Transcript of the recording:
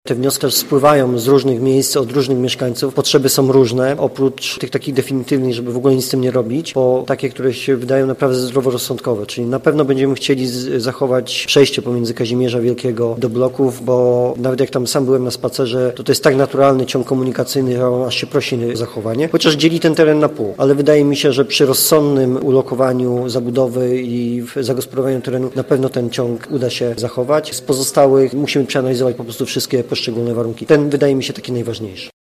Te wnioski też spływają z różnych miejsc, od różnych mieszkańców. Potrzeby są różne, oprócz tych takich definitywnych, żeby w ogóle nic z tym nie robić, po takie, które się wydają naprawdę zdroworozsądkowe. Czyli na pewno będziemy chcieli zachować przejście pomiędzy Kazimierza Wielkiego do bloków, bo nawet jak tam sam byłem na spacerze, to jest tak naturalny ciąg komunikacyjny, że on aż się prosi o zachowanie. Chociaż dzieli ten teren na pół. Ale wydaje mi się, że przy rozsądnym ulokowaniu zabudowy i zagospodarowaniu terenu na pewno ten ciąg uda się zachować. Z pozostałych musimy przeanalizować po prostu wszystkie poszczególne warunki. Ten wydaje mi się taki najważniejszy.